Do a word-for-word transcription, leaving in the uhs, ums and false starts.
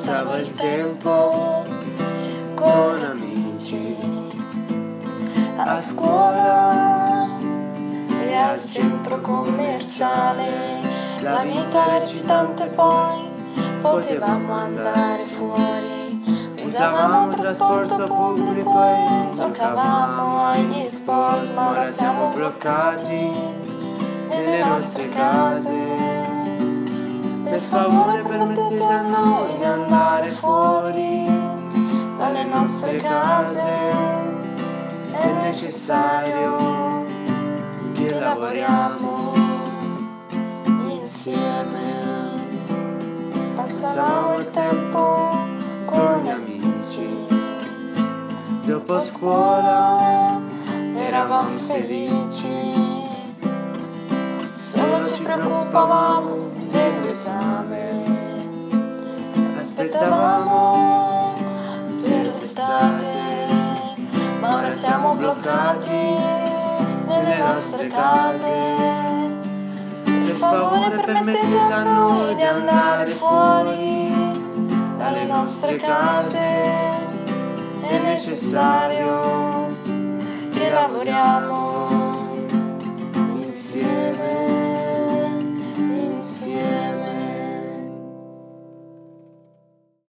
passava il tempo con amici a scuola e al centro commerciale. La vita eccitante, poi potevamo andare fuori, usavamo trasporto pubblico e giocavamo agli sport. Ma ora siamo bloccati nelle nostre case. Per favore permettete a noi di andare fuori dalle nostre case. È necessario che lavoriamo insieme. Passavamo il tempo con gli amici. Dopo scuola eravamo felici. Solo ci preoccupavamo dell'esame. Aspettavamo per l'estate. Ma ora siamo bloccati nelle nostre case. Per favore permettete a noi di andare fuori dalle nostre case. È necessario che lavoriamo